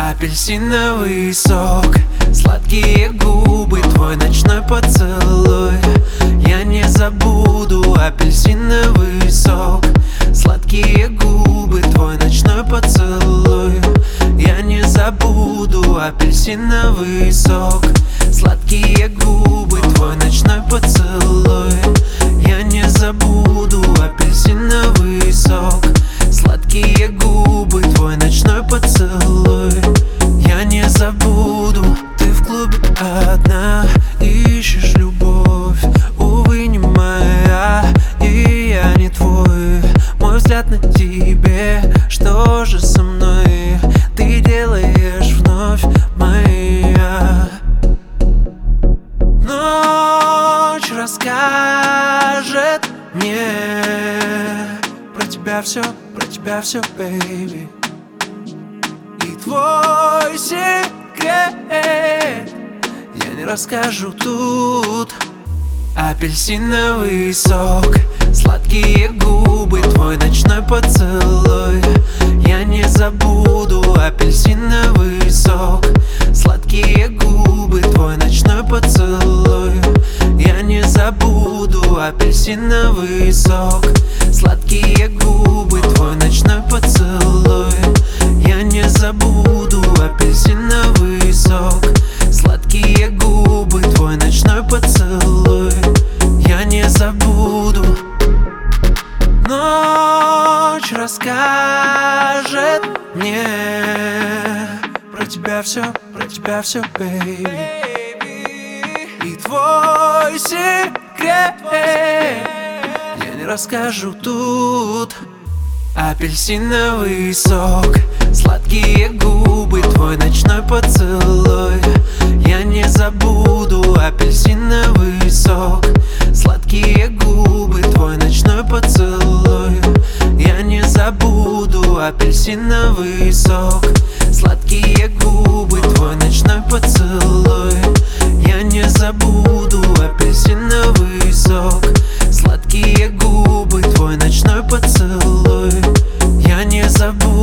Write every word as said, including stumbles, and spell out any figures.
Апельсиновый сок, сладкие губы, твой ночной поцелуй. Я не забуду. Апельсиновый сок, сладкие губы, твой ночной поцелуй. Я не забуду. Апельсиновый сок, сладкие губы, твой ночной поцелуй. Я не забуду. Апельсиновый сок, сладкие губы, твой ночной поцелуй. Я не забуду. Ты в клубе одна, ищешь любовь, увы, не моя, и я не твой. Мой взгляд на тебе, что же со мной ты делаешь вновь, моя? Ночь расскажет мне про тебя все, про тебя все, бэйби. И твой секрет я не расскажу тут. Апельсиновый сок, сладкие губы, твой ночной поцелуй. Я не забуду. Апельсиновый сок, сладкие губы, твой ночной поцелуй. Я не забуду. Апельсиновый сок, сладкие губы, твой ночной поцелуй. Я не забуду. Апельсиновый сок, сладкие губы, твой ночной поцелуй. Я не забуду. Ночь расскажет мне про тебя все, про тебя все, бэйби. И твой секрет я не расскажу тут. Апельсиновый сок, сладкие губы, твой ночной поцелуй. Я не забуду. Апельсиновый сок, сладкие губы, твой ночной поцелуй. Я не забуду. Апельсиновый сок, сладкие губы, твой ночной поцелуй. Я не забуду. Апельсиновый сок, сладкие губы, твой ночной поцелуй. Я не забуду.